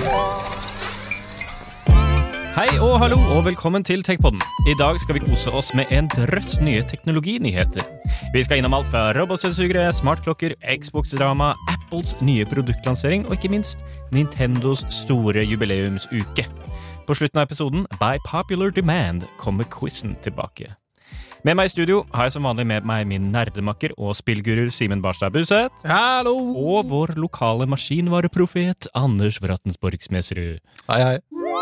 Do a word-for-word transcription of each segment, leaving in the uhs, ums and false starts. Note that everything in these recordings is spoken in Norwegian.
Hei og hallo og velkommen til TechPodden. I dag skal vi kose oss med en drøss nye teknologinyheter. Vi skal innom alt fra robotstøvsugere, smartklokker, Xbox-drama, Apples nye produktlansering og ikke minst Nintendos store jubileumsuke. På slutten av episoden, by popular demand, kommer quizen tilbake. Med meg i studio har jeg som vanlig med meg min nerdemakker og spillgurur Simen Barstad Buseth. Hallo! Og vår lokale maskinvareprofet Anders Vrattensborg-Smedsrud. Hei, hei.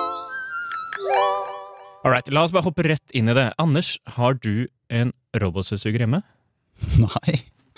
Alright, la oss bare hoppe rett inn i det. Anders, har du en robotstøvsuger hjemme? Nei.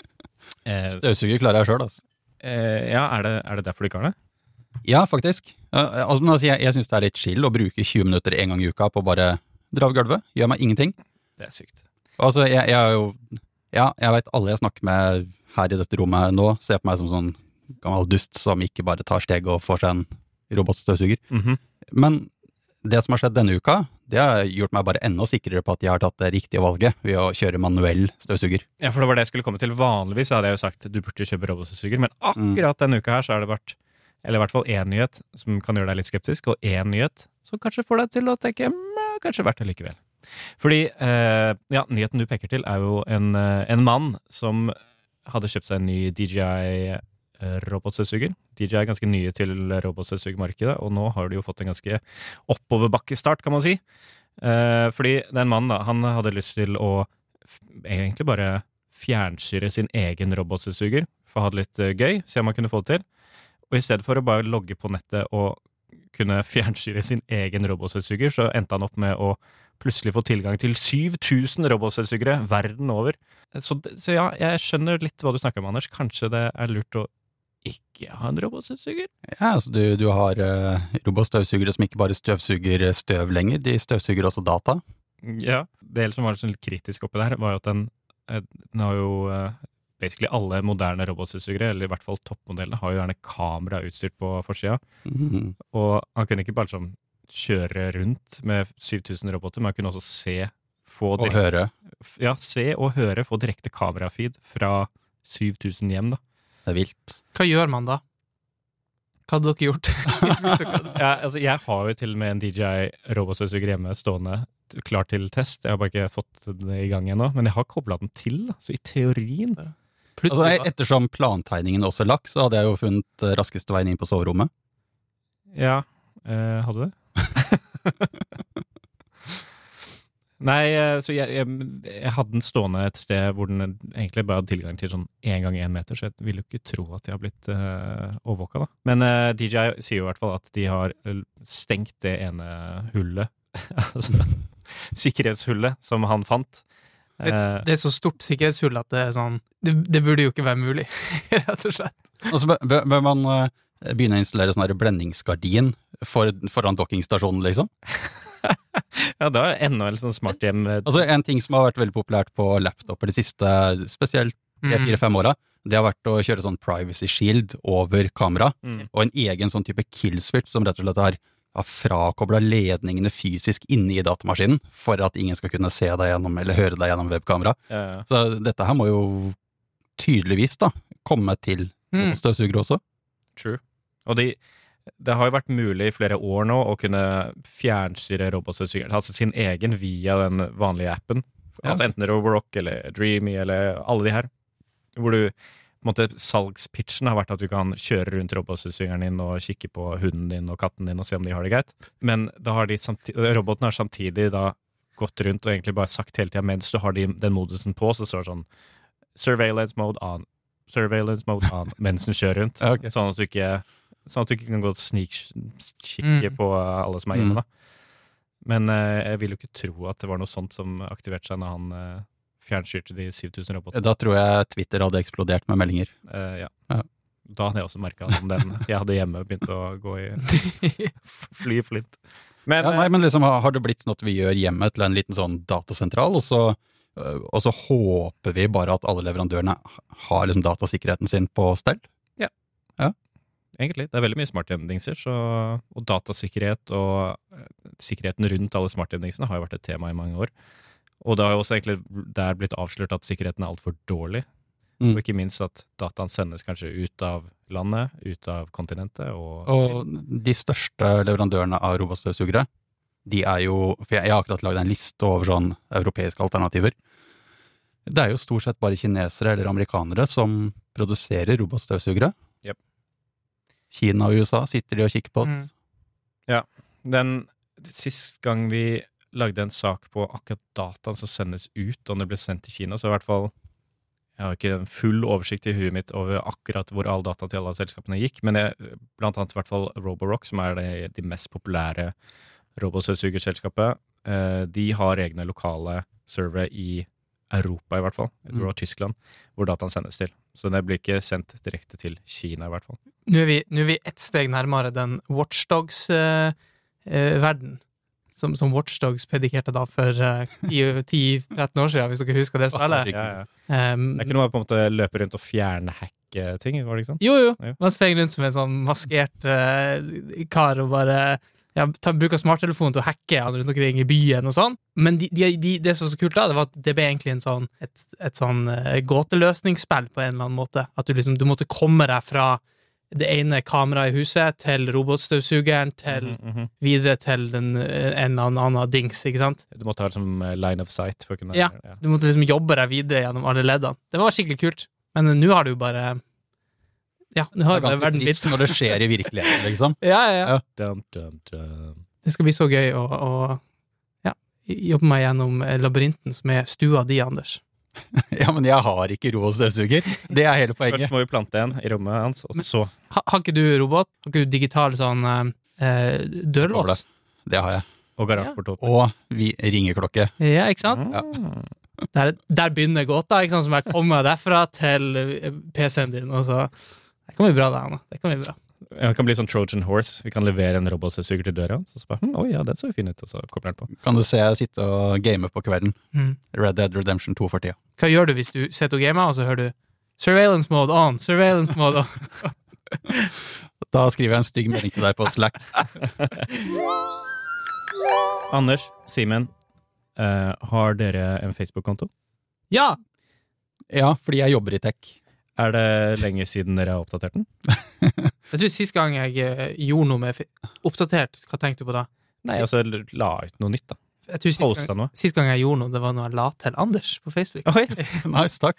Eh, Støvsuger klarer jeg selv, altså. eh, ja, er det, er det derfor du ikke har det? Ja, faktisk. Uh, altså, men altså, jeg, jeg synes det er litt chill å bruke tjue minutter en gang i uka på å bare dra av gulvet. Gjør meg ingenting. Det er sykt. Altså, jeg, jeg er jo... Ja, jeg vet alle jeg snakker med her i dette rommet nå, ser på meg som sånn gammel dust som ikke bare tar steg og får seg en robotstøvsuger. Mhm. Men det som har skjedd denne uka, det har gjort meg bare enda sikrere på at jeg har tatt det riktige valget ved å kjøre manuell støvsuger. Ja, for det var det jeg skulle komme til. Vanligvis hadde jeg jo sagt du burde kjøpe robotstøvsuger, men akkurat denne uka her så har det vært, eller i hvert fall en nyhet som kan gjøre deg litt skeptisk, og en nyhet som kanskje får deg til å tenke, mm, kanskje verdt det likevel. Fordi, eh, ja, nyheten du peker til er jo en, eh, en mann som hadde kjøpt seg en ny D J I robotstøvsuger. D J I er ganske nye til robotstøvsugermarkedet, og nå har de jo fått en ganske oppoverbakkestart, kan man si. Eh, fordi den mannen da, han hadde lyst til å f- egentlig bare fjernstyre sin egen robotstøvsuger, for å ha det litt eh, gøy, se om han kunne få det til. Og i stedet for å bare logge på nettet og kunne fjernstyre sin egen robotstøvsuger, så endte han opp med å plutselig få tilgang til syv tusen robotstøvsugere verden over. Så, så ja, jeg skjønner litt hva du snakker om, Anders. Kanskje det er lurt å ikke ha en robotstøvsuger? Ja, altså du, du har uh, robotstøvsugere som ikke bare støvsuger støv lenger, de støvsuger også data. Ja, det som var litt kritisk oppi der, var jo at den, den har jo uh, basically alle moderne robotstøvsugere, eller i hvert fall toppmodellene, har jo gjerne kamera utstyrt på forsiden. Mm. Og han kunne ikke bare sånn kjøre rundt med syv tusen roboter, men han kunne også se, få Og direkte, høre. ja, se og høre, få direkte kamerafeed fra syv tusen hjem da. Det er vilt. Hva gjør man da? Hva hadde dere gjort? Ja, altså, jeg har jo til og med en D J I robotstøvsuger hjemme stående klar til test. Jeg har bare ikke fått det i gang ennå, men jeg har koblet den til, da. Så i teorien. Altså, Plutselig, jeg- ettersom plantegningen også er lagt, så hadde jeg jo funnet eh, raskeste veien inn på soverommet. Ja, eh, hadde du det? Nei, eh, så jeg, jeg, jeg hadde den stående et sted hvor den egentlig bare hadde tilgang til sånn en gang en meter, så jeg vil jo ikke tro at de har blitt uh, overvåket da. Men uh, D J I sier jo i hvert fall at de har uh, stengt det ene hullet, altså sikkerhetshullet som han fant. det, Uh, det er så stort sikkerhetshull at det er sånn det, det burde jo ikke være mulig, rett og slett. Og så bør, bør bør man eh, begynne å installere sånn her blendingsgardin for, foran dockingstasjonen, liksom. ja, da er enda en sånn smart hjem. uh, Altså, en ting som har vært veldig populært på laptoper de siste, spesielt tre, fire, fem åra, det har vært å kjøre sånn privacy shield over kamera, Mm. og en egen sånn type kill switch som rett og slett har, har frakoblet ledningene fysisk inne i datamaskinen, for at ingen skal kunne se deg gjennom, eller høre deg gjennom webkamera. Ja, ja. Så dette her må jo tydeligvis da, komme til Mm. støvsugere også. True. Og de, det har jo vært mulig i flere år nå å kunne fjernstyre robotstøvsugeren, altså sin egen via den vanlige appen. Ja. Altså enten Roborock eller Dreamy eller alle de her. Hvor du, på en måte, salgspitchen har vært at du kan kjøre rundt robotstøvsugeren din og kikke på hunden din og katten din og se om de har det greit. Men da har de samtidig, roboten har samtidig da gått rundt og egentlig bare sagt hele tiden mens du har de, den modusen på, så står det sånn surveillance mode on, surveillance mode on, mens den kjører rundt. Ja, ok. Sånn at du ikke sånn at du ikke kan gå og snikkikke Mm. på alle som er hjemme da. Men eh, jeg vil jo ikke tro at det var noe sånt som aktiverte seg når han eh, fjernstyrte de syv tusen robotene. Da tror jeg Twitter hadde eksplodert med meldinger. Eh, ja. Ja. Da hadde jeg også merket om den jeg hadde hjemme begynt å gå i fly i flint. Men, Ja, nei, men liksom har har det blitt sånn at vi gjør hjemmet til en liten sånn datasentral, og så, øh, og så håper vi bare at alle leverandørene har liksom datasikkerheten sin på stell? egentlig, det er veldig mye smarthjemdingser, så, og datasikkerhet og eh, sikkerheten rundt alle smarthjemdingsene har jo vært et tema i mange år. Og det har jo også egentlig der blitt avslørt at sikkerheten er alt for dårlig. og ikke minst at dataen sendes kanskje ut av landet, ut av kontinentet. Og, Og de største leverandørene av robotstøvsugere, de er jo, for jeg, jeg har akkurat laget en liste over sånn europeiske alternativer. Det er jo stort sett bare kinesere eller amerikanere som produserer robotstøvsugere. Yep. Kina og U S A sitter de og kikker på oss. Mm. Ja, den sist gang vi lagde en sak på akkurat dataen som sendes ut, om det ble sendt til Kina, så i hvert fall, jeg har ikke en full oversikt i huet mitt over akkurat hvor all data til alle selskapene gikk, men jeg, blant annet i hvert fall Roborock, som er det, de mest populære robotstøvsugerselskapet, eh, de har egne lokale servere i Europa i hvert fall, jeg tror det var Tyskland, hvor dataen sendes til. Så det blir ikke sendt direkte til Kina i hvert fall. Nå er vi, nå er vi ett steg nærmere den Watchdogs-verden, som, som Watchdogs predikerte da for uh, ti tretten år siden, hvis dere husker det spillet. Ja, ja. Um, Det er ikke noe å på en måte løpe rundt og fjerne hack-ting, var det ikke sånn? Jo, jo. Jo. Man sprenger rundt som en sånn maskert uh, kar og bare ja, ta, bruker smarttelefonen til å hacke han rundt omkring i byen og sånn. Men de, de, de, det som var så kult da, det var at det ble egentlig en sånn, et, et sånn uh, gåteløsningsspill på en eller annen måte. At du liksom, du måtte komme deg fra det ene kameraet i huset til robotstøvsugeren, til Mhm, mhm. videre til den, en eller annen dings, ikke sant? Du må ta det som eh, line of sight for å kunne... Ja. Du måtte liksom jobbe deg videre gjennom alle leddene. Det var skikkelig kult. Men uh, nå har du jo bare ja, nå Det har er bare ganske verden blitt trist når det skjer i virkeligheten, liksom. ja, ja, ja. Dum, dum, dum. Det skal bli så gøy å, å ja, jobbe meg gjennom labyrinten som er stua di, Anders. Ja, men jeg har ikke robotstøvsuger. Det er hele poenget. Først må vi plante en i rommet hans, og så... Ha, har ikke du robot? Har ikke du digital sånn eh, dørlås? Det har jeg. Og garasjeportot. Og vi ringeklokke. Ja, ikke sant? Ja. Der, der begynner gåta, ikke sant? Som jeg kommer derfra til eh, P C-en din, og så... Det kan bli bra, det, Anna. Det kan bli bra. Ja, det kan bli sånn Trojan Horse. Vi kan levere en robotstøvsuger til døra, så så bare, hm, oi ja, det så jo fin ut, og så kobler den på. Kan du se jeg sitte og game på kvelden. Mm. Red Dead Redemption to for tida. Hva gjør du hvis du sitter og gamer, og så hører du Surveillance mode on, surveillance mode on. Da skriver jeg en stygg melding til deg på Slack. Anders, Simen, eh, har dere en Facebook-konto? Ja! Ja, fordi jeg jobber i tech. Er det lenge siden dere har oppdatert den? Jeg tror sist gang jeg eh, gjorde noe med fi- oppdatert, hva tenkte du på da? Nei, altså la ut noe nytt da. Jeg tror sist Posta gang, noe. sist gang jeg gjorde noe, det var noe jeg la til Anders på Facebook. Oi! Nice, takk.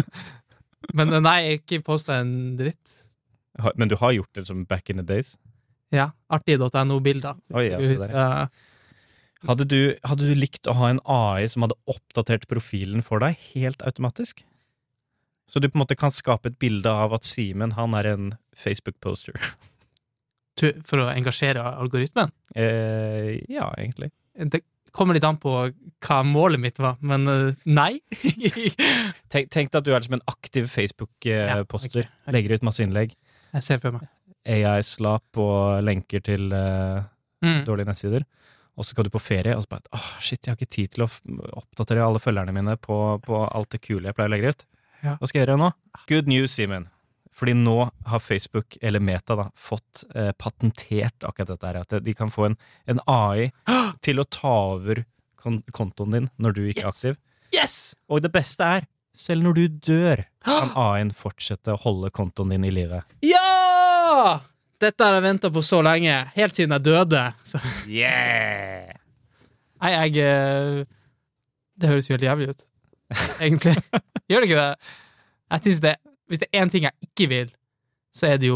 Men eh, nei, jeg har ikke postet en dritt. Ha- Men du har gjort det som back in the days? Ja, artig.no-bilder. Oi, ja, det der, ja. Hadde du, hadde du likt å ha en A I som hadde oppdatert profilen for deg helt automatisk? Så du på en måte kan skape et bilde av at Simen, han er en Facebook-poster. Tu- For å engasjere algoritmen. Eh, ja, egentlig. Det kommer litt an på hva målet mitt var, men eh, nei. Tenk, tenk deg at du er som en aktiv Facebook-poster. Ja, ok. Legger ut masse innlegg. Jeg ser for meg. A I-slap og lenker til eh, Mm. dårlige nettsider. Og så skal du på ferie, og så bare, åh, shit, jeg har ikke tid til å f- oppdatere alle følgerne mine på, på alt det kule jeg pleier å legge ut. Ja. Hva skal jeg gjøre nå? Good news, Simen. Fordi nå har Facebook, eller Meta da, fått eh, patentert akkurat dette her, at de kan få en, en A I til å ta over kon kontoen din når du ikke er Yes! aktiv. Yes! Og det beste er, selv når du dør, kan A I-en fortsette å holde kontoen din i live. Ja! Dette har jeg ventet på så lenge, helt siden jeg døde. Så. Yeah! Nei, jeg eh, Det høres jo helt jævlig ut, egentlig. Gjør det ikke det? Jeg synes det, hvis det er en ting jeg ikke vil, så er det jo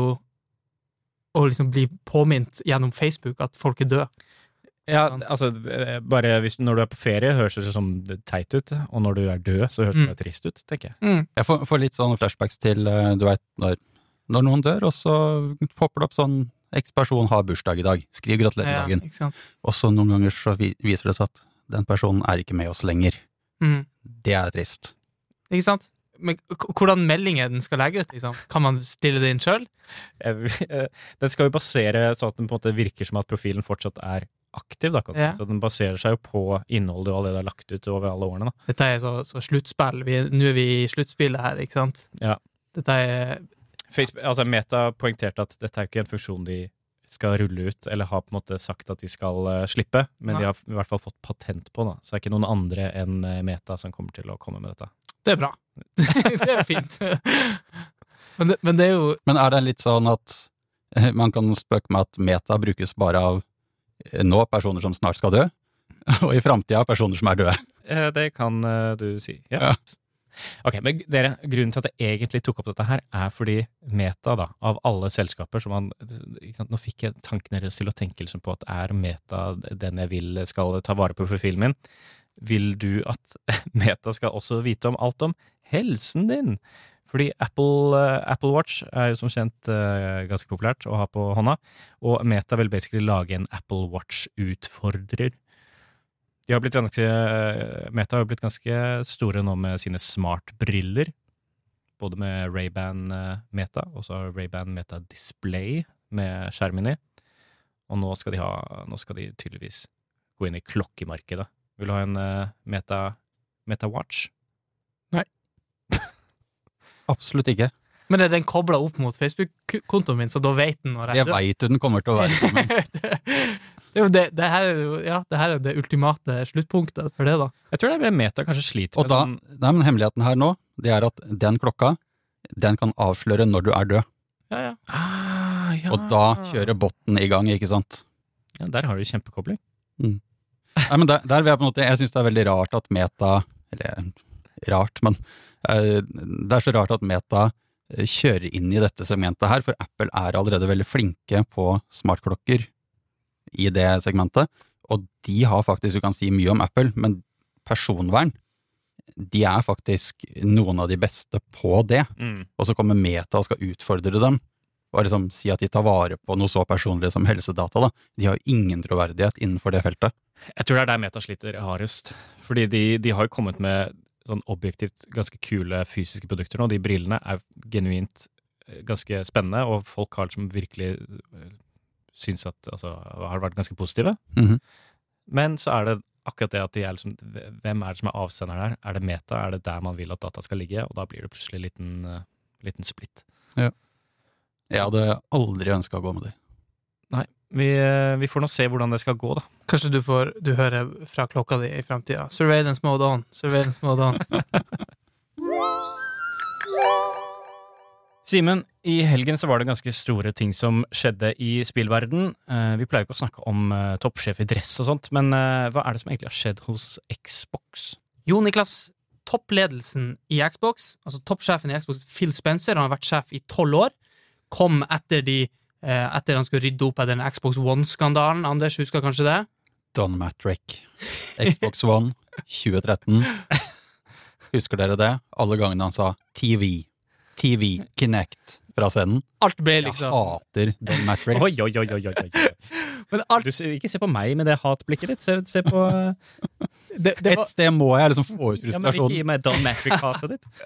å liksom bli påminnet gjennom Facebook at folk er døde. Ja, altså, eh, bare hvis, når du er på ferie, høres det som teit ut, og når du er død, så høres Mm. det trist ut, tenker jeg. Mm. Jeg får, får litt sånn flashbacks til, eh, du vet, når, når noen dør, og så popper det opp sånn, X-person har bursdag i dag, skriv gratulerer Ja, dagen. ikke sant? Og så noen ganger så vi, viser det seg at den personen er ikke med oss lenger. Mm. Det er trist. Ikke sant? Men k- hvordan meldingen den skal legge ut, liksom? Kan man stille det inn selv? Jeg- eh, Den skal jo basere sånn at den på en måte virker som at profilen fortsatt er aktiv, da, kan du si. Ja. Så den baserer seg jo på innholdet du allerede har lagt ut over alle årene, da. Dette er så, så sluttspill. Vi, nå er vi i sluttspillet her, ikke sant? Ja. Dette er Facebook, altså Meta poengterte at dette er jo ikke en funksjon de skal rulle ut, eller har på en måte sagt at de skal uh, slippe, men Nei. de har i hvert fall fått patent på, da. Så det er ikke noen andre enn uh, Meta som kommer til å komme med dette. Det er bra. Det er fint. Men det, men det er jo... Men er det litt sånn at eh, man kan spøke med at meta brukes bare av eh, nå personer som snart skal dø, og i fremtiden personer som er døde? Eh, Det kan eh, du si, ja. Ja. Ok, men dere, grunnen til at jeg egentlig tok opp dette her, er fordi Meta, da, av alle selskaper som man, ikke sant, nå fikk jeg tanken deres til å tenke liksom på at er Meta den jeg vil skal ta vare på for filmen min? Vil du at Meta skal også vite om alt om helsen din? Fordi Apple, uh, Apple Watch er jo som kjent uh, ganske populært å ha på hånda, og Meta vil basically lage en Apple Watch-utfordrer. De har blitt ganske, Meta har blitt ganske store nå med sine smart-briller, både med Ray-Ban Meta, og så har Ray-Ban Meta Display med skjermen i, og nå skal de, ha, nå skal de tydeligvis gå inn i klokkemarkedet. Vil du ha en uh, Meta, Meta Watch? Nei. Absolutt ikke. Men er den koblet opp mot Facebook-kontoen min, så da vet den når jeg Jeg vet du den kommer til å være sammen. det, det, det, her er jo, ja, det her er det ultimate sluttpunktet for det da. Jeg tror det er Meta kanskje sliter Og med da, sånn... nei, men hemmeligheten her nå, det er at den klokka, den kan avsløre når du er død. Ja, ja. Ah, ja. Og da kjører botten i gang, ikke sant? Ja, der har du kjempekobling. Mm. Nei, men der, der vil jeg på en måte, jeg synes det er veldig rart at Meta, eller rart, men eh, det er så rart at Meta eh, kjører inn i dette segmentet her, for Apple er allerede veldig flinke på smartklokker i det segmentet, og de har faktisk, du kan si mye om Apple, men personvern, de er faktisk noen av de beste på det, Mm. og så kommer Meta og skal utfordre dem, og liksom si at de tar vare på noe så personlig som helsedata da. De har jo ingen troverdighet innenfor det feltet. Jeg tror det er der Meta sliter hardest, fordi de, de har jo kommet med sånn objektivt ganske kule fysiske produkter nå. De brillene er genuint eh, ganske spennende, og folk har liksom virkelig eh, syns at, altså, har vært ganske positive. Mhm. Men så er det akkurat det at de er liksom, hvem er det som er avsender der? Er det Meta? Er det der man vil at data skal ligge? Og da blir det plutselig en liten, uh, liten splitt. Ja. Jeg hadde aldri ønsket å gå med det. Nei, vi, uh, vi får nå se hvordan det skal gå da. Kanskje du får, du hører fra klokka di i fremtiden. Surveillance mode on, surveillance mode on. Simen, i helgen så var det ganske store ting som skjedde i spillverden. Uh, vi pleier ikke å snakke om uh, toppsjef i dress og sånt, men uh, hva er det som egentlig har skjedd hos Xbox? Jo, Niklas, toppledelsen i Xbox, altså toppsjefen i Xbox, Phil Spencer, han har vært sjef i tolv år, kom etter de, eh, etter han skulle rydde opp av den Xbox One-skandalen. Anders, husker kanskje det? Don Matrick, Xbox One, tjue tretten. Husker dere det? Alle gangene han sa T V, T V, Kinect fra scenen. Alt ble Jeg liksom... hater Don Matrick. Oi, oi, oi, oi, oi, oi. Men alt, Du, se- ikke se på meg med det hatblikket ditt, se, se på... Uh, det, det Et var, sted må jeg liksom få ut ja, men ikke frustrasjonen. gi meg Don Matrick-hatet ditt.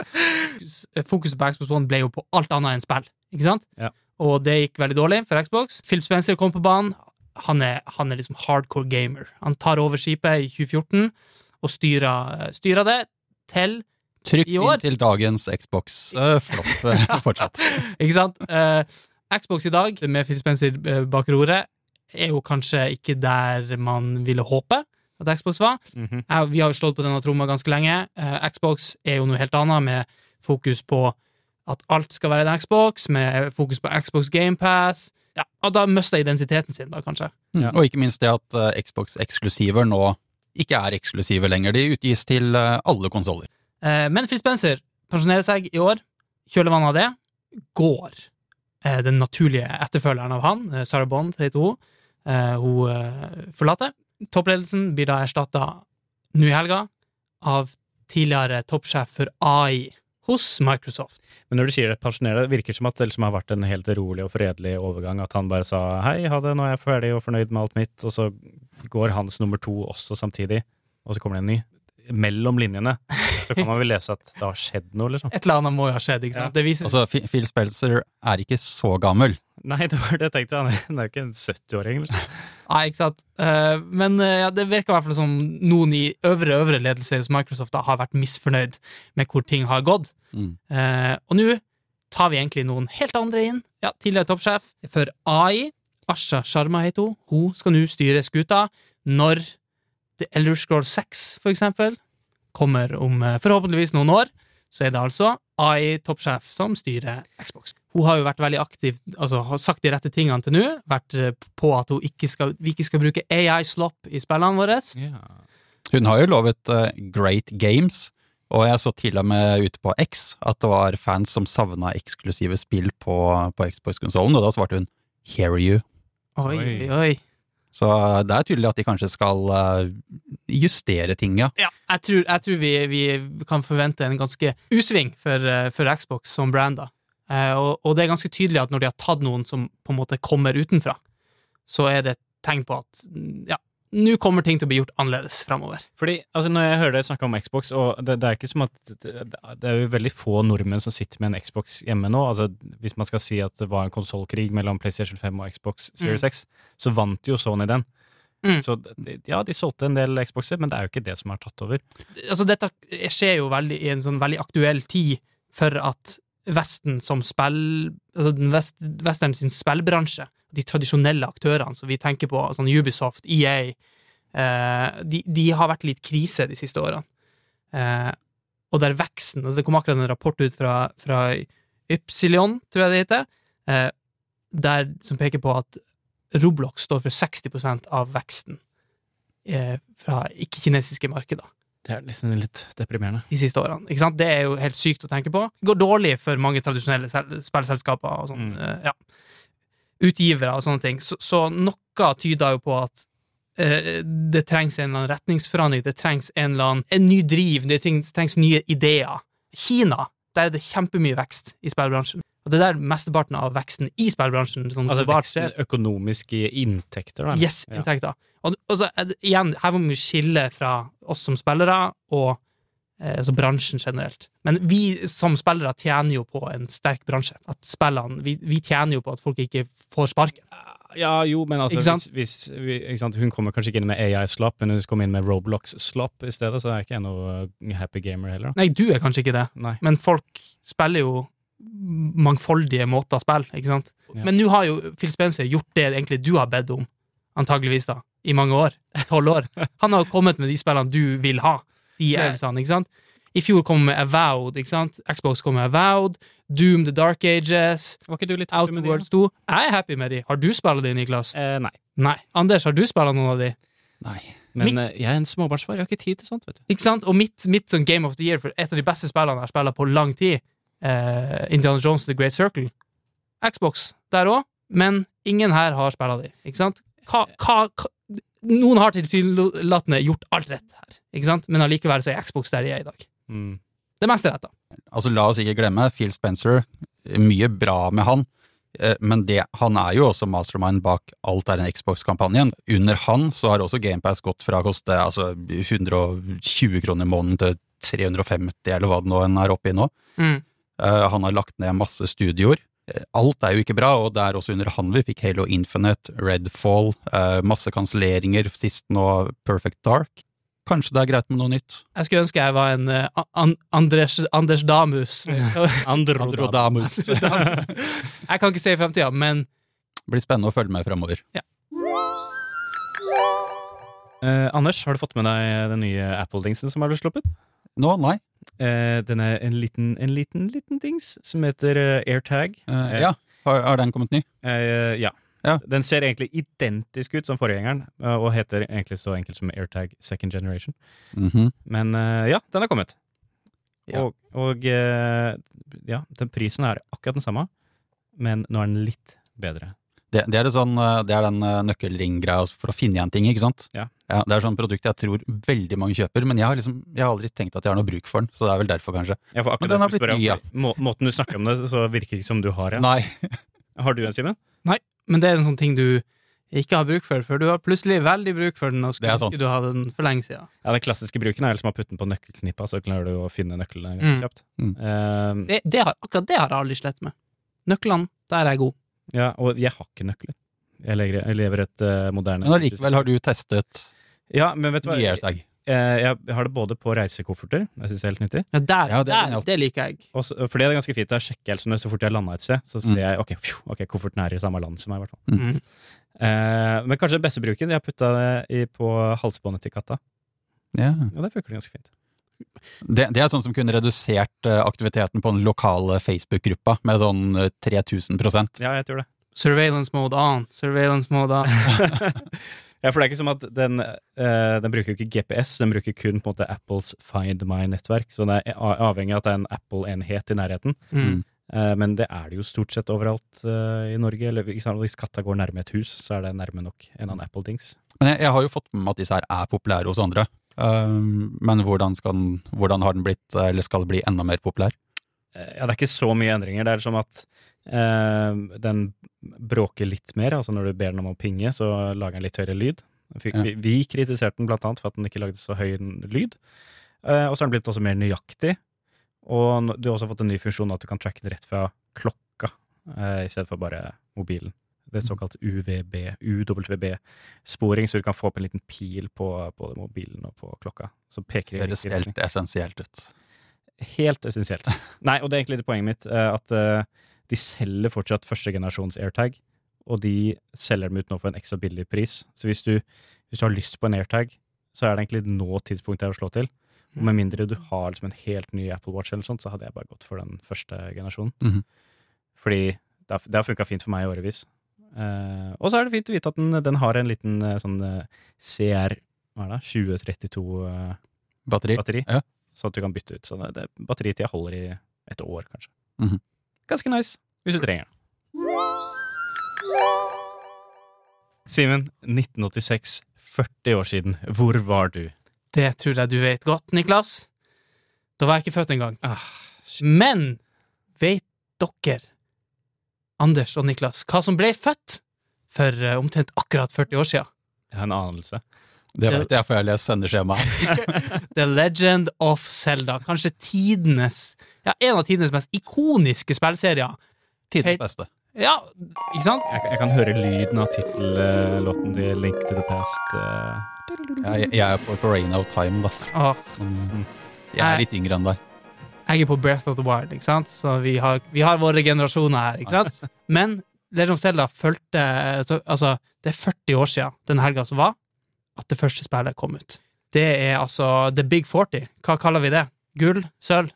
fokuset på Xbox One ble jo på alt annet enn spill, ikke sant? Ja. Og det gikk veldig dårlig for Xbox. Phil Spencer kom på banen. Han er, han er liksom hardcore gamer. Han tar over skipet i tjue fjorten og styrer, styrer det til Trykk i år. inn til dagens Xbox. Uh, flopp uh, fortsatt. Ikke sant? Eh, Xbox i dag, med Phil Spencer eh, bak roret, er jo kanskje ikke der man ville håpe at Xbox var. Mhm. Eh, Vi har jo slått på denne tromma ganske lenge. Eh, Xbox er jo noe helt annet, med fokus på at alt skal være en Xbox, med fokus på Xbox Game Pass. Ja, og da mistet identiteten sin, da, kanskje. Mm. Ja. Og ikke minst det at uh, Xbox-eksklusiver nå ikke er eksklusive lenger. De utgis til uh, alle konsoler. Eh, Men Phil Spencer pensjonerer seg i år. Kjølevannet av det går eh, den naturlige etterfølgeren av han, eh, Sarah Bond heter hun. Eh, hun eh, forlater. Toppledelsen blir da erstattet nå i helga av tidligere toppsjef for A I hos Microsoft. Men når du sier det, pensjonere, det virker som at det liksom har vært en helt rolig og fredelig overgang, at han bare sa hei, ha det, nå er jeg ferdig og fornøyd med alt mitt, og så går hans nummer to også samtidig, og så kommer det en ny. Mellom linjene, så kan man vel lese at det har skjedd noe, liksom. Et eller annet må jo ha skjedd, ikke sant? Ja. Det viser... Altså, F- Phil Spencer er ikke så gammel. Nei, det var det jeg tenkte, han er- han er jo ikke en sytti-åring, liksom. Nei, ikke sant? Eh, men eh, ja, det virker i hvert fall som noen i øvre, øvre ledelse hos Microsoft da, har vært misfornøyd med hvor ting har gått. Mm. Eh, og nå tar vi egentlig noen helt andre inn. Ja, tidligere toppsjef for A I, Asha Sharma heter hun. Hun skal nå styre skuta når The Elder Scrolls seks, for eksempel, kommer om eh, forhåpentligvis noen år. så er det altså A I-toppsjef som styrer Xbox. Hun har jo vært veldig aktiv, altså har sagt de rette tingene til nå, vært på at hun ikke skal, vi ikke skal bruke A I-slop i spillene våre. Ja. Hun har jo lovet uh, great games, og jeg så til og med ute på X at det var fans som savnet eksklusive spill på, på Xbox-konsolen, og da svarte hun, hear you. Oi, Oi. oi, oi. Så det er tydelig at de kanskje skal uh, justere ting, ja. Ja, jeg tror, jeg tror vi, vi kan forvente en ganske usving for, uh, for Xbox som brand da. Uh, og, og det er ganske tydelig at når de har tatt noen som på en måte kommer utenfra, så er det et tegn på at, ja, nå kommer ting til å bli gjort annerledes fremover. Fordi, altså når jeg hører deg snakke om Xbox, og det, det er ikke som at det, det er jo veldig få nordmenn som sitter med en Xbox hjemme nå, altså hvis man skal si at det var en konsolkrig mellom PlayStation fem og Xbox Series Mm. X, så vant jo Sony den. Mm. Så ja, de solgte en del Xboxer, men det er jo ikke det som har tatt over. Altså, dette skjer jo veldig, i en sånn veldig aktuell tid for at Vesten som spill, altså den vest, Vesten sin spillbransje, de tradisjonelle aktørene som vi tenker på, sånn Ubisoft, E A, eh, de, de har vært litt krise de siste årene. Eh, og der veksten, altså det kom akkurat en rapport ut fra, fra Ypsilon, tror jeg det heter, eh, der, som peker på at Roblox står for seksti prosent av veksten eh, fra ikke-kinesiske markeder Det er nesten litt deprimerende. de siste årene. Ikke sant? Det er jo helt sykt å tenke på. Det går dårlig for mange tradisjonelle sel- spillselskaper og sånn, Mm. eh, ja, utgivere og sånne ting. Så, så noe tyder jo på at eh, det trengs en eller annen retningsforandring, det trengs en eller annen en ny driv, det trengs, trengs nye ideer. Kina, der er det kjempemye vekst i spillbransjen. Og det er der mesteparten av veksten i spillbransjen sånn Altså globalt veksten skjer. økonomiske inntekter, da. Yes, Ja. inntekter. Og, og så er det, igjen, her må vi skille fra oss som spillere og eh, altså bransjen generelt. Men vi som spillere tjener jo på en sterk bransje. At spillene, vi, vi tjener jo på at folk ikke får sparken. Ja, jo, men altså, Ikke sant? hvis, hvis vi, ikke sant? Hun kommer kanskje ikke inn med A I-slop, men hun kommer inn med Roblox-slop i stedet, så er ikke jeg noe uh, happy gamer heller. Da. Nei, du er kanskje ikke det, Nei. men folk spiller jo mangfoldige måter å spille, ikke sant? Ja. Men nå har jo Phil Spencer gjort det egentlig du har bedt om, antageligvis da, i mange år, tolv år. Han har kommet med de spillene du vil ha, de følelsene, ikke sant? I fjor kom med Avowed, ikke sant? Xbox kom med Avowed, Doom The Dark Ages, Var ikke du litt happy Outer med de, Worlds to. Jeg er happy med de. Har du spillet de, Niklas? da? Eh, nei. Nei. Anders, har du spillet noen av de? Nei. Men Mitt- eh, jeg er en småbarnsfar, jeg har ikke tid til sånt, vet du. Ikke sant? Og mitt, mitt sånn Game of the Year, for et av de beste spillene jeg har spillet på lang tid, eh, Indiana Jones The Great Circle, Xbox der også, men ingen her har spillet de, ikke sant? Hva, hva, hva, noen har tilsynelatende gjort alt rett her, ikke sant? Men allikevel så er Xbox der de er i dag. Mm. Det meste er rett da. Altså, la oss ikke glemme, Phil Spencer, mye bra med han, eh, men det, han er jo også mastermind bak alt er en Xbox-kampanjen. Under han så har også Game Pass gått fra å koste altså, hundre og tjue kroner i måneden til tre hundre og femti, eller hva det nå enn er oppe i nå. Mm. Eh, han har lagt ned masse studioer. Eh, Alt er jo ikke bra, og det er også under han vi fikk Halo Infinite, Redfall, eh, masse kanselleringer, sist nå Perfect Dark. Kanskje det er greit med noe nytt. Jeg skulle ønske jeg var en eh, an Anders, Anders Damus. Andro, Androdamus. jeg kan ikke se i fremtiden, men Det blir spennende å følge med fremover. Eh, Anders, har du fått med deg den nye Apple-dingsen som har blitt sluppet? Nå, nei. Eh, den er en liten, en liten, liten dings som heter eh, AirTag. Eh, ja, har, har den kommet ny? Eh, ja. Ja. Den ser egentlig identisk ut som forgjengeren, eh, og heter egentlig så enkelt som AirTag Second Generation. Mhm. Men eh, ja, den er kommet. Ja. Og, og eh, ja, den prisen er akkurat den samme, men nå er den litt bedre. Det, det, er det, sånn, eh, det er den eh, nøkkelringgreia for å finne igjen ting, ikke sant? Ja. Det er sånn produkt jeg tror veldig mange kjøper, men jeg har, liksom, jeg har aldri tenkt at jeg har noe bruk for den, så det er vel derfor kanskje. Jeg får Men akkurat den har det jeg skulle blitt ny, spørre om. Må, måten du snakker om det, så virker det ikke som du har en. Nei. Har du en, Simen? Men det er en sånn ting du ikke har bruk for, for du har plutselig veldig bruk for den, og Det skulle er sant. ønske du hadde den for lenge siden. Ja, den klassiske bruken er liksom å putte den på nøkkelknippa, så klarer du å finne nøklene Mm. ganske kjapt. Mm. Eh, Det, det har, akkurat det har jeg aldri slett med. Nøklene, der er jeg god. ja, og jeg har ikke nøkler. Jeg lever, jeg lever et uh, moderne Men allikevel har du testet Ja, men vet du hva? nye Jeg, AirTag. jeg har det både på reisekofferter, jeg synes det er helt nyttig, Ja, der, Ja, det er der, genialt. det liker jeg. og så- for det er ganske fint. Da sjekker jeg liksom, så fort jeg lander et sted, så ser Mm. jeg ok, pju, ok, kofferten er i samme land som meg, i hvert fall. Mm. Eh, men kanskje den beste bruken, jeg har putta det i, på halsbåndet til katta, Ja. og det funker ganske fint. Det, det er sånn som kunne redusert eh, aktiviteten på den lokale Facebook-gruppa med sånn eh, tre tusen prosent. Ja, jeg tror det. Surveillance mode on, surveillance mode on. Ja, for det er ikke som at den, eh, den bruker jo ikke G P S, den bruker kun på en måte Apples Find My-nettverk, så det er a- avhengig av at det er en Apple-enhet i nærheten. Mm. Eh, men det er det jo stort sett overalt eh, i Norge, eller ikke sant, hvis katta går nærme et hus, så er det nærme nok en annen Apple-dings. Men jeg, jeg har jo fått med meg at disse her er populære hos andre. Um, men hvordan, skal den, hvordan har den blitt, eller skal det bli enda mer populær? Eh, Ja, det er ikke så mye endringer. Det er som at eh, den bråker litt mer, altså når du ber den om å pinge, så lager den litt høyere lyd. Vi, Ja. vi, vi kritiserte den blant annet for at den ikke lagde så høy lyd. Eh, og så har den blitt også mer nøyaktig. Og nå- du har også fått en ny funksjon at du kan tracke den rett fra klokka, eh, i stedet for bare mobilen. Det er såkalt U V B, U W B-sporing, så du kan få opp en liten pil på både mobilen og på klokka. Så peker Det i høres riktig retning. helt essensielt ut. Helt essensielt. Nei, og det er egentlig det poenget mitt, eh, at eh, de selger fortsatt første generasjons AirTag, og de selger dem ut nå for en ekstra billig pris. Så hvis du, hvis du har lyst på en AirTag, så er det egentlig nå tidspunktet er å slå til. Og med mindre du har liksom en helt ny Apple Watch eller sånt, så hadde jeg bare gått for den første generasjonen. Mhm. Fordi det har, det har funket fint for meg i årevis. Eh, og så er det fint å vite at den, den har en liten eh, sånn eh, C R, hva er det, tjue trettito eh, Batteri? batteri, Ja. så at du kan bytte ut. Så det, det, batteritida holder i et år, kanskje. Mhm. Ganske nice, hvis du trenger den. Simen, nitten åttiseks, førti år siden, hvor var du? Det tror jeg du vet godt, Niklas. Da var jeg ikke født engang. Ah, Men vet dere, Anders og Niklas, hva som ble født for eh, omtrent akkurat førti år siden? Jeg har en anelse. Det vet jeg før jeg leser sendeskjemaet. The Legend of Zelda. Kanskje tidenes, ja, en av tidenes mest ikoniske spillserier. Tidens Helt- beste. Ja, ikke sant? Jeg, jeg kan høre lyden av tittellåten til Link to the Past. eh. Jeg, jeg er på Ocarina of Time, da. Åh, Men, jeg er litt yngre enn deg. jeg er på Breath of the Wild, ikke sant? Så vi har, vi har våre generasjoner her, ikke sant? Men Legend of Zelda følte, så, altså, det er førti år siden den helga som var, at det første spillet kom ut. Det er altså The Big førti. Hva kaller vi det? Gull? Sølv?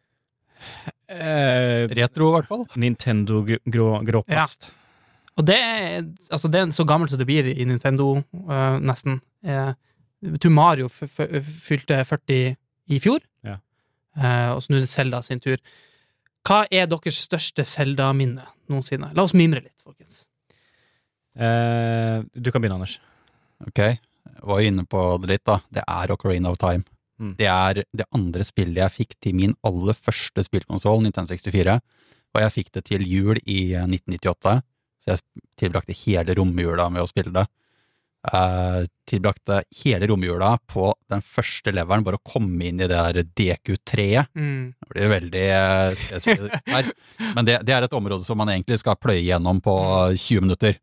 Eh, Retro, i hvert fall. Nintendo gr- grå, gråplast. Og det er, altså det er så gammelt som det blir i Nintendo, øh, nesten. Eh, jeg tror Mario f f fylte førti i fjor, Ja. eh, og så nå er det Zelda sin tur. Hva er deres største Zelda-minne noensinne? La oss mimre litt, folkens. Eh, du kan begynne, Anders. Ok, jeg var inne på det litt da. Det er Ocarina of Time. Mm. Det er det andre spillet jeg fikk til min aller første spillkonsol, Nintendo sekstifire. Og jeg fikk det til jul i eh, nitten nittiåtte, så jeg tilbrakte hele romjula med å spille det. Eh, tilbrakte hele romjula på den første leveren, bare å komme inn i det der D Q-treet. Mm. Det blir veldig eh, spesifikt her. Men det, det er et område som man egentlig skal pløye gjennom på tjue minutter.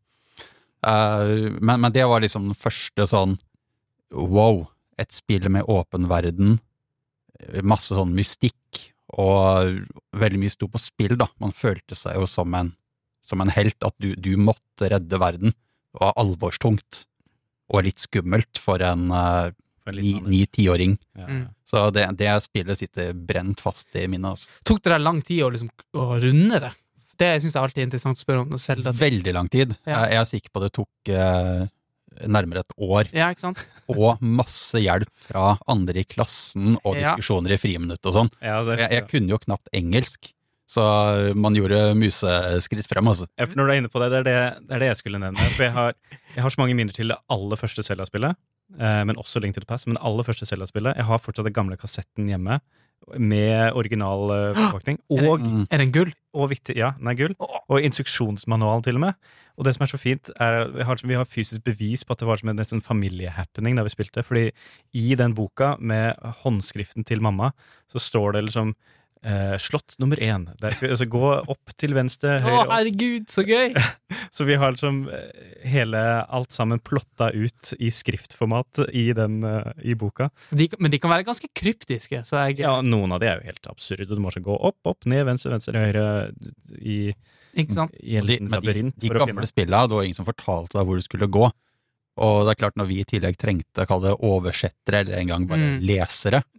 Eh, men, men det var liksom den første sånn wow, et spill med åpen verden, masse sånn mystikk, og veldig mye sto på spill, da. Man følte seg jo som en, som en helt, at du, du måtte redde verden. Det var alvorstungt, og litt skummelt for en uh, For en liten Anders. ni-tiåring. Ja. Mm. Så det, det spillet sitter brent fast i minnet. Altså. Tok det deg lang tid å, liksom, å runde det? Det synes jeg alltid er interessant å spørre om. når Zelda. Veldig lang tid. Ja. Jeg, jeg er sikker på det tok uh, nærmere et år, Ja, ikke sant? og masse hjelp fra andre i klassen, og Ja. diskusjoner i friminutt og sånn. Ja, det, Jeg, jeg kunne jo knapt engelsk, så man gjorde museskritt frem, altså. Ja, for når du er inne på det, det er det, det, er det jeg skulle nevne. For jeg har, jeg har så mange minner til det aller første Zelda-spillet, eh, men også Link to the Past. Men det aller første Zelda-spillet, jeg har fortsatt den gamle kassetten hjemme, med original eh, forpakning, og, Mm. Er det en gull? og vittig, ja, den er gull, og instruksjonsmanualen til og med. Og det som er så fint, er vi har, vi har fysisk bevis på at det var som en nesten familiehappening da vi spilte, fordi i den boka med håndskriften til mamma, så står det liksom eh, slott nummer én. Der, altså, gå opp til venstre, Å, høyre opp. herregud, så gøy! Så vi har liksom eh, hele alt sammen plotta ut i skriftformat i den eh, i boka. De, men de kan være ganske kryptiske, så jeg Ja, noen av de er jo helt absurde. Du må også gå opp, opp, ned, venstre, venstre, høyre i, Ikke sant? i en De, liten men de, labyrint. de for å gamle finne. spillene, det var ingen som fortalte deg hvor du skulle gå. Og det er klart, når vi i tillegg trengte, kall det oversettere, eller en gang bare Mm. lesere, Ja.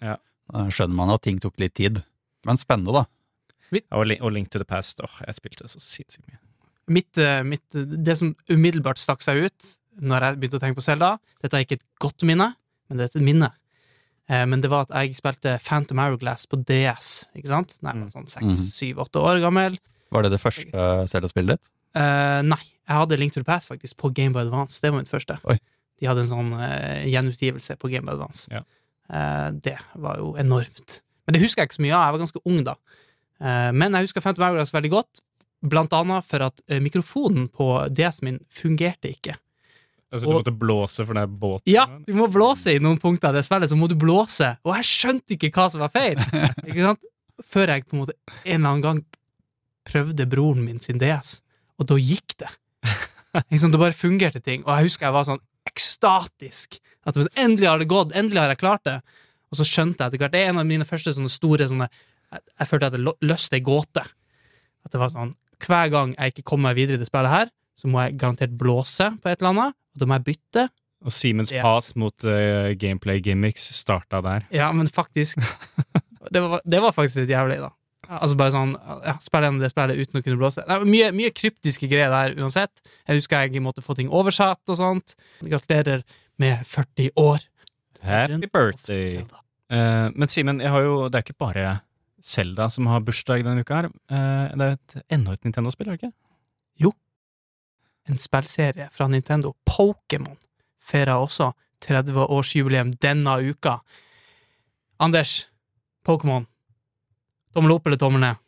Da skjønner man at ting tok litt tid. Men spennende, da. Og, Link, og Link to the Past, åh, jeg spilte så sinnssykt mye. Mitt, mitt, det som umiddelbart stakk seg ut når jeg begynte å tenke på Zelda, dette er ikke et godt minne, men det er et minne. Eh, men det var at jeg spilte Phantom Hourglass på D S, ikke sant? Nei, jeg var sånn seks, syv, åtte år gammel. Var det det første Zelda-spillet ditt? Uh, nei, jeg hadde Link to the Past faktisk på Game Boy Advance. Det var mitt første. Oi. De hadde en sånn uh, gjenutgivelse på Game Boy Advance. Ja. Uh, det var jo enormt. Men det husker jeg ikke så mye av. Jeg var ganske ung da. Uh, men jeg husker Phantom Hourglass veldig godt, blant annet for at uh, mikrofonen på D S-en min fungerte ikke. Altså du og, måtte blåse for den båten? Ja, du må blåse i noen punkter av det spillet, så må du blåse. Og jeg skjønte ikke hva som var feil. Ikke sant? Før jeg på en måte en eller annen gang prøvde broren min sin D S. Og da gikk det. Liksom, det bare fungerte ting. Og jeg husker jeg var sånn ekstatisk. At det var, endelig har det gått, endelig har jeg klart det. Og så skjønte jeg etter hvert, det er en av mine første sånne store sånne, jeg, jeg følte at jeg løste en gåte. At det var sånn, hver gang jeg ikke kommer meg videre i det spillet her, så må jeg garantert blåse på et eller annet, og da må jeg bytte. Og Siemens yes. hat mot uh, gameplay gimmicks startet der. Ja, men faktisk, det var, det var faktisk litt jævlig da. Altså bare sånn, ja, spille gjennom det spillet uten å kunne blåse. Det er mye, mye kryptiske greier der uansett. Jeg husker jeg måtte få ting oversatt og sånt. Gratulerer med førti år. Happy birthday. Uh, men Simen, jeg har jo, det er ikke bare Zelda som har bursdag denne uka her. Uh, det er et, enda et Nintendo-spill, er det ikke? Jo. En spillserie fra Nintendo. Pokémon feirer også tretti-årsjubileum denne uka. Anders, Pokémon. Tommel opp eller tommel ned?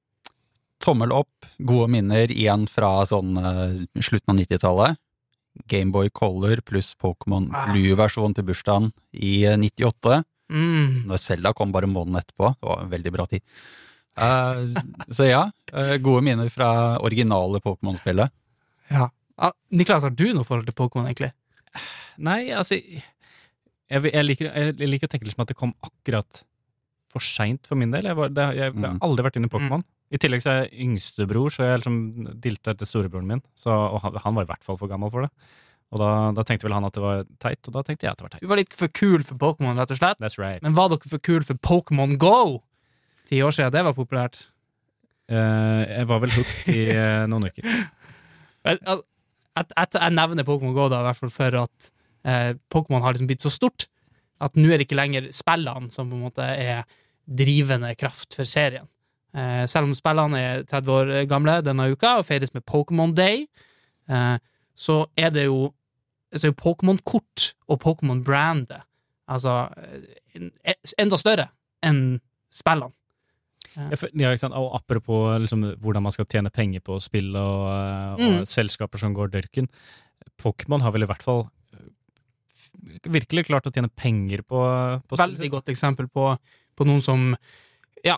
Tommel opp, gode minner igjen fra sånn uh, slutten av nittitallet. Gameboy Color pluss Pokémon ah. Blue-versjon til bursdagen i uh, nittiåtte. Mm. Når Zelda kom bare måneden etterpå. Det var en veldig bra tid. Uh, så ja, uh, gode minner fra originale Pokémon-spillet. Ja. Ah, Niklas, har du noe forhold til Pokémon egentlig? Nei, altså jeg, jeg, liker, jeg liker å tenke liksom at det kom akkurat for sent for min del. Jeg, var, det, jeg, jeg har aldri vært inne i Pokémon. Mm. I tillegg så er jeg yngstebror, så jeg liksom dilta etter storebroren min. Så, og han, han var i hvert fall for gammel for det. Og da, da tenkte vel han at det var teit, og da tenkte jeg at det var teit. Du var litt for kul for Pokémon, rett og slett. That's right. Men var dere for kul for Pokémon Go? Ti år siden det var populært. Uh, jeg var vel hooked i uh, noen uker. Jeg, jeg, jeg, jeg nevner Pokémon Go da, i hvert fall for at uh, Pokémon har liksom blitt så stort, at nå er det ikke lenger spillene som på en måte er drivende kraft for serien. Eh, selv om spillene er tretti år gamle denne uka og feires med Pokémon Day, eh, så er det jo, så er jo Pokémon-kort og Pokémon-brandet altså enda større enn spillene. Ja, for, ja, ikke sant? Og apropos liksom, hvordan man skal tjene penger på spill og, og mm. selskaper som går dørken. Pokémon har vel i hvert fall virkelig klart å tjene penger på, på spill. Veldig godt eksempel på på noen som ja,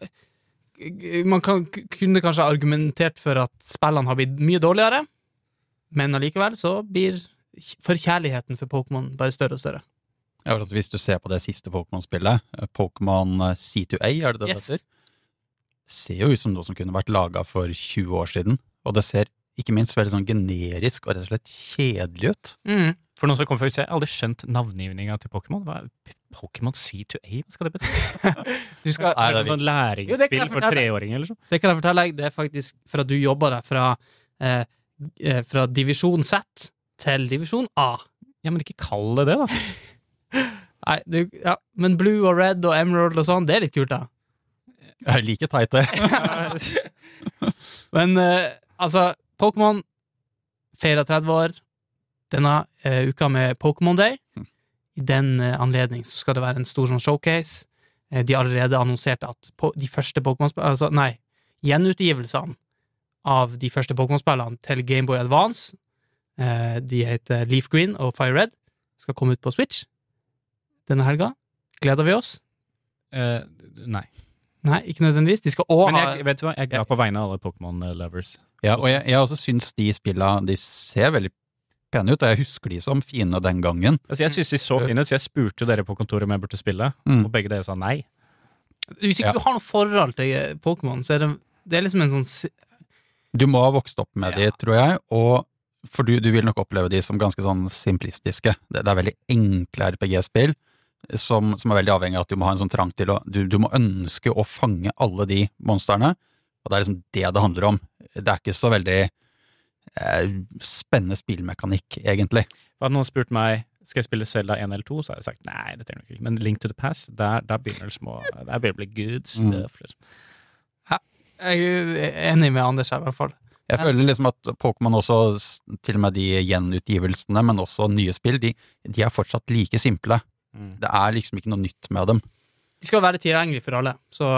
man kan, kunne kanskje argumentert for at spillene har blitt mye dårligere, men allikevel så blir forkjærligheten for Pokémon bare større og større. Ja, altså hvis du ser på det siste Pokémon-spillet, Pokémon C to A, er det det yes. det heter? Ser jo ut som noe som kunne vært laget for tjue år siden, og det ser ikke minst veldig sånn generisk og rett og slett kjedelig ut. Mm. For noen som kommer fra ut, jeg har aldri skjønt navngivninga til Pokémon. Hva er Pokémon C to A? Hva skal det bety? Du skal, er det sånn læringsspill for treåringer eller sånn? Det kan jeg fortelle deg, det er faktisk for at du jobber deg fra, eh, fra divisjon Z til divisjon A. Ja, men ikke kall det det, da. Nei, du, ja, men Blue og Red og Emerald og sånn, det er litt kult, da. Jeg liker teit det. Men, eh, altså, Pokémon feirer tretti år denne uh, uka med Pokémon Day. I den uh, anledning så skal det være en stor sånn showcase. Uh, de har allerede annonsert at på, de første Pokémon-spillene, altså, nei, gjenutgivelsene av de første Pokémon-spillene til Game Boy Advance, uh, de heter Leaf Green og Fire Red, skal komme ut på Switch denne helga. Gleder vi oss? Uh, nei. Nei, ikke nødvendigvis. De skal også Men jeg, vet du hva, jeg er glad på vegne av alle Pokémon-lovers. Ja, og jeg, jeg også syns de spillene, de ser veldig pene ut, og jeg husker de som fine den gangen. Altså, jeg synes de så fine ut, så jeg spurte dere på kontoret om jeg burde spille, mm. og begge dere sa nei. Hvis ikke ja. du har noe forhold til Pokémon, så er det, det er liksom en sånn Du må ha vokst opp med ja. de, tror jeg, og for du, du vil nok oppleve de som ganske sånn simplistiske. Det, det er veldig enkle R P G-spill, som, som er veldig avhengig av at du må ha en sånn trang til å, du, du må ønske å fange alle de monsterne, og det er liksom det det handler om. Det er ikke så veldig eh, spennende spillmekanikk, egentlig. Hadde noen spurt meg, skal jeg spille Zelda en eller to, så har jeg sagt, nei, det trenger du ikke. Men Link to the Past, der, der begynner det små, der begynner det å bli good stuff. Mm. Ja, jeg er enig med Anders her, i hvert fall. Jeg føler liksom at Pokémon også, til og med de gjenutgivelsene, men også nye spill, de, de er fortsatt like simple. Mm. Det er liksom ikke noe nytt med dem. De skal være tilgjengelige for alle, så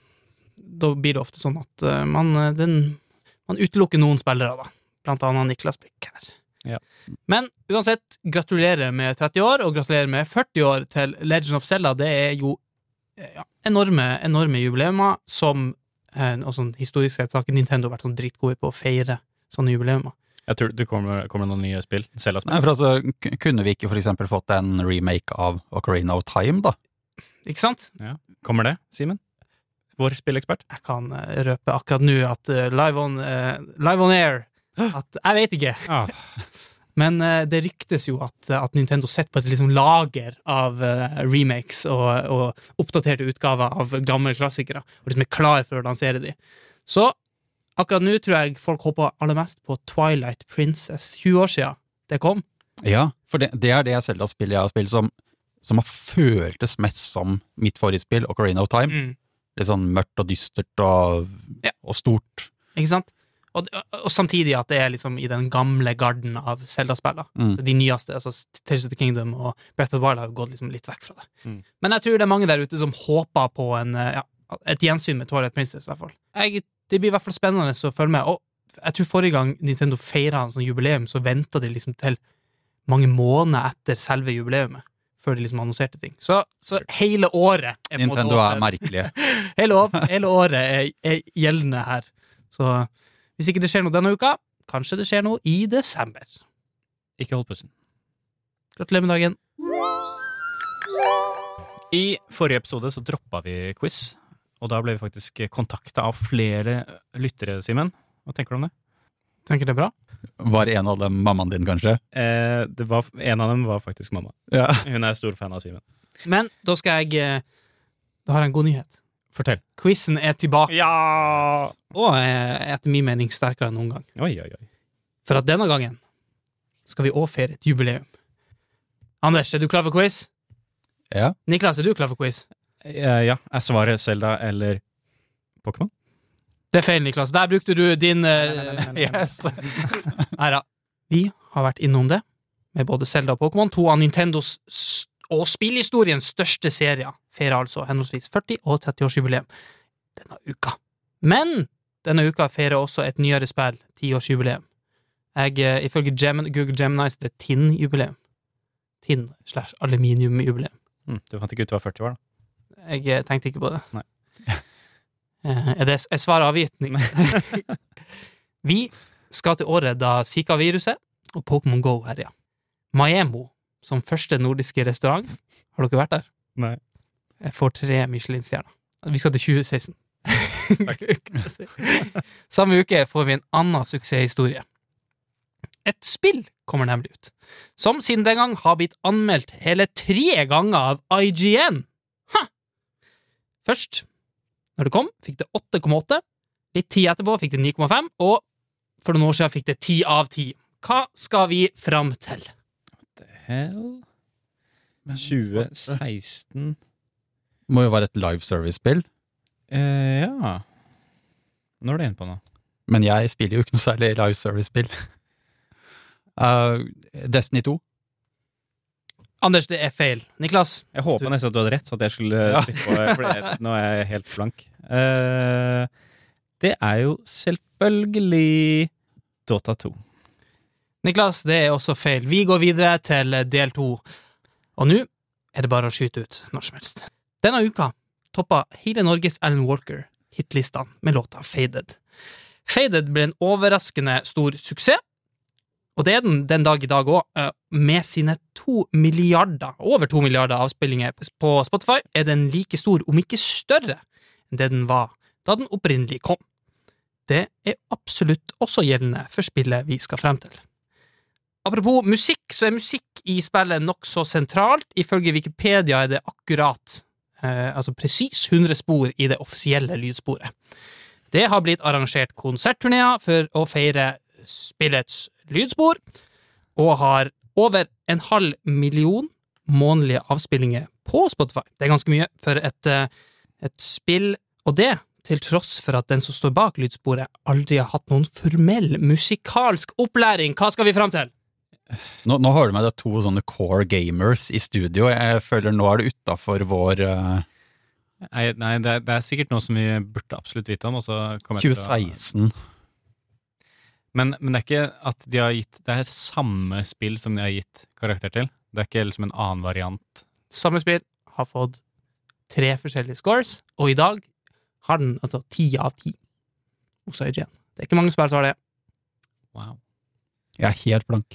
da blir det ofte sånn at man, den, man utelukker noen spillere da, blant annet Niklas Blikk her. Ja. Men uansett, gratulerer med tretti år, og gratulerer med førti år til Legend of Zelda. Det er jo ja, enorme, enorme jubileumer som eh, og sånn historisk sett har ikke Nintendo vært sånn dritgode på å feire sånne jubileumer. Jeg tror det kommer, kommer noen nye spill, Zelda-spill. Nei, for altså, kunne vi ikke for eksempel fått en remake av Ocarina of Time, da? Ikke sant? Ja. Kommer det, Simen? Vår spillekspert? Jeg kan uh, røpe akkurat nå at uh, live, on, uh, live on air at jeg vet ikke. Ah. Men uh, det ryktes jo at, at Nintendo sitter på et liksom lager av uh, remakes og, og oppdaterte utgaver av gamle klassikere, og liksom er klar for å lansere de. Så akkurat nå tror jeg folk håper aller mest på Twilight Princess. tjue år siden det kom. Ja, for det, det er det Zelda-spillet jeg har spilt som, som har føltes mest som mitt forrige spill, Ocarina of Time. Mm. Litt sånn mørkt og dystert og, ja. og stort. Ikke sant? Og, og samtidig at det er liksom i den gamle garden av Zelda-spiller. Mm. Så de nyeste, altså Tears of the Kingdom og Breath of the Wild har jo gått liksom litt vekk fra det. Mm. Men jeg tror det er mange der ute som håper på en, ja, et gjensyn med Twilight Princess, i hvert fall. Jeg, det blir i hvert fall spennende å følge med. Og jeg tror forrige gang Nintendo feiret en sånn jubileum, så ventet de liksom til mange måneder etter selve jubileumet, før de liksom annonserte ting. Så, så hele året er Nintendo er merkelige. hele, år, hele året er, er gjeldende her. Så hvis ikke det skjer noe denne uka, kanskje det skjer noe i desember. Ikke hold pussen. Gratulerer med dagen. I forrige episode så droppet vi quiz, og da ble vi faktisk kontaktet av flere lyttere, Simen. Hva tenker du om det? Tenker det er bra? Var en av dem mammaen din, kanskje? Eh, det var, en av dem var faktisk mamma. Ja. Hun er stor fan av Simen. Men da skal jeg Da har jeg en god nyhet. Fortell. Quizen er tilbake. Ja! Og er etter min mening sterkere enn noen gang. Oi, oi, oi. For at denne gangen skal vi også feire et jubileum. Anders, er du klar for quiz? Ja. Niklas, er du klar for quiz? Eh, ja, er svaret Zelda eller Pokémon? Det er feil, Niklas. Der brukte du din uh, Yes. Neida. Vi har vært innom det med både Zelda og Pokémon, to av Nintendos og spillhistoriens største serier, feirer altså henholdsvis førti- og tretti-årsjubileum denne uka. Men denne uka feirer også et nyere spill, ti-årsjubileum. Jeg, ifølge Gem- Google Gemini, så det er Tinn-jubileum. Tinn slash aluminium-jubileum. Mm, du fant ikke ut hva førti var, da? Jeg tenkte ikke på det. Nei. Er det er svaret avgitt? Vi skal til året da Zika-viruset og Pokémon Go herja. Maemo, som første nordiske restaurant, har dere vært der? Nei. Får tre Michelin-stjerner. Vi skal til tjue seksten. Samme uke får vi en annen suksesshistorie. Et spill kommer nemlig ut, som siden den gang har blitt anmeldt hele tre ganger av I G N. Ha! Først, når det kom, fikk det åtte komma åtte. Litt tid etterpå fikk det ni komma fem, og for noen år siden fikk det ti av ti. Hva skal vi fram til? What the hell? tjue seksten Må jo være et live service-spill. eh, Ja. Nå er du inne på noe. Men jeg spiller jo ikke noe særlig live service-spill. Uh, Destiny to. Anders, det er feil. Niklas? Jeg håper nesten at du hadde rett, så at jeg skulle Ja. slippe å, for det, nå er jeg helt blank. Eh, det er jo selvfølgelig Dota to. Niklas, det er også feil. Vi går videre til del to. Og nå er det bare å skyte ut når som helst. Denne uka toppa hele Norges Alan Walker hitlistene med låta Faded. Faded ble en overraskende stor suksess, og det er den den dag i dag også. Med sine to milliarder, over to milliarder avspillinger på Spotify, er den like stor, om ikke større, enn det den var da den opprinnelig kom. Det er absolutt også gjeldende for spillet vi skal frem til. Apropos musikk, så er musikk i spillet nok så sentralt. Ifølge Wikipedia er det akkurat, eh, altså presis hundre spor i det offisielle lydsporet. Det har blitt arrangert konsertturnéer for å feire spillets lydspor, og har over en halv million månedlige avspillinger på Spotify. Det er ganske mye for et, et spill, og det til tross for at den som står bak lydsporet aldri har hatt noen formell musikalsk opplæring. Hva skal vi frem til? Nå, nå har du med deg to sånne core gamers i studio. Jeg føler nå er det utenfor vår uh, Nei, nei det, er, det er sikkert noe som vi burde absolutt vite om, og så kommer jeg til å- tjue seksten. Men, men det er ikke at de har gitt, det er samme spill som de har gitt karakter til. Det er ikke liksom en annen variant. Samme spill har fått tre forskjellige scores, og i dag har den altså ti av ti hos I G N. Det er ikke mange spill som har det. Wow. Jeg er helt blank.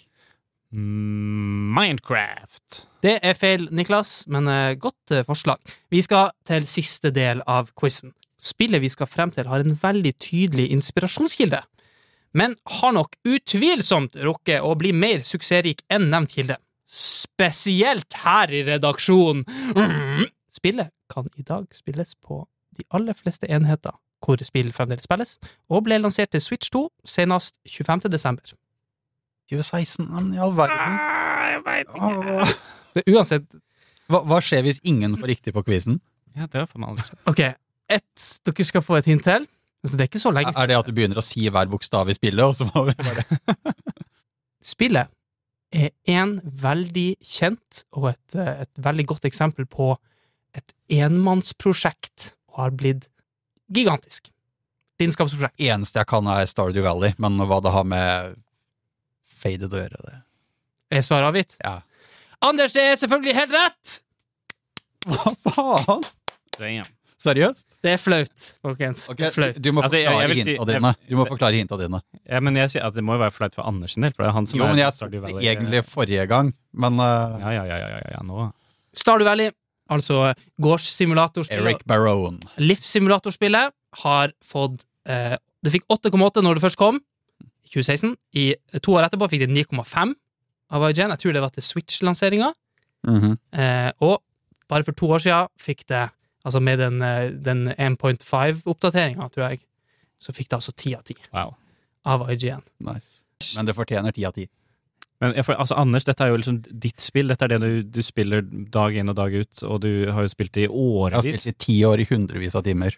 Mm, Minecraft. Det er feil, Niklas, men eh, godt eh, forslag. Vi skal til siste del av quizen. Spillet vi skal frem til har en veldig tydelig inspirasjonskilde, men har nok utvilsomt rukket å bli mer suksessrik enn nevnt kilde. Spesielt her i redaksjonen. Mm. Spillet kan i dag spilles på de aller fleste enheter hvor spill fremdeles spilles, og ble lansert til Switch to senest tjuefemte desember. tjue seksten, men i all verden. Jeg vet ikke. Åh. Så uansett, Hva, hva skjer hvis ingen får riktig på quizen? Ja, det har for meg aldri skjedd. ok, ett, dere skal få et hint til. Altså, det er ikke så lenge Er det at du begynner å si hver bokstav i spillet, og så må vi bare Spillet er en veldig kjent og et, et veldig godt eksempel på et enmannsprosjekt og har blitt gigantisk. Lidenskapsprosjekt. Eneste jeg kan er Stardew Valley, men hva det har med Faded å gjøre det. Er svaret avgitt? Ja. Anders, det er selvfølgelig helt rett! Hva faen? Damn. Seriøst? Det er flaut, folkens. Ok, Det er flaut. du må Altså, jeg- forklare jeg vil si- hintene dine. Du må forklare hintene dine. Ja, men jeg sier at det må jo være flaut for Andersen del, for det er han som Jo, er men jeg Stardew tok Valley. det egentlig forrige gang, men uh, Ja, ja, ja, ja, ja, ja, nå. Stardew Valley, altså gårdssimulatorspillet, Eric Barone. livssimulatorspillet, har fått eh, det fikk åtte komma åtte når det først kom, i tjue seksten. I to år etterpå fikk det ni komma fem av I G N. Jeg tror det var til Switch-lanseringa. Mhm. Eh, og bare for to år siden fikk det, altså med den, eh, den en punkt fem-oppdateringa, tror jeg, så fikk det altså ti av ti Wow. av I G N. Nice. Men det fortjener ti av ti. Men jeg får, altså, Anders, dette er jo liksom ditt spill. Dette er det du, du spiller dag inn og dag ut, og du har jo spilt det i Jeg har årevis. spilt i ti år i hundrevis av timer,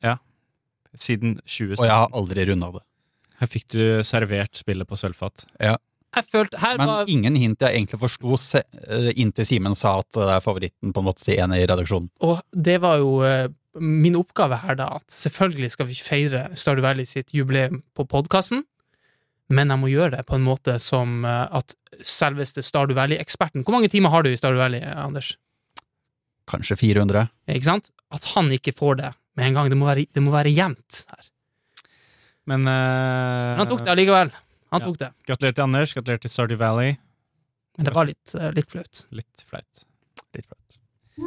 Siden tjue og jeg har aldri rundet det. Her fikk du servert spillet på sølvfat. Jeg følte, her Men var ingen hint jeg egentlig forsto se- eh, inntil Simen sa at det er favoritten på en måte til en i redaksjonen. Og det var jo eh, min oppgave her, da, at selvfølgelig skal vi feire Stardew Valley sitt jubileum på podkasten, men jeg må gjøre det på en måte som eh, at selveste Stardew Valley-eksperten Hvor mange timer har du i Stardew Valley, Anders? Kanskje fire hundre. Ikke sant? At han ikke får det med en gang. Det må være, det må være jevnt her. Men, eh, Men han tok det allikevel. Han Ja. tok det. gratulerer til Anders, gratulerer til Stardew Valley. Men det var litt, eh, litt flaut. Litt flaut. Litt flaut.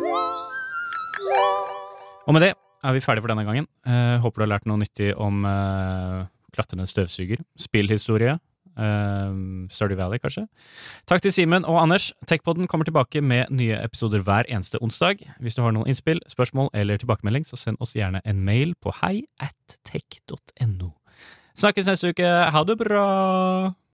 Og med det er vi ferdige for denne gangen. Eh, håper du har lært noe nyttig om eh, klatrende støvsuger, spillhistorie, eh, Stardew Valley kanskje. Takk til Simen og Anders. Techpodden kommer tilbake med nye episoder hver eneste onsdag. Hvis du har noen innspill, spørsmål eller tilbakemelding, så send oss gjerne en mail på hei at tech punktum no. Snakkes neste uke. Ha det bra!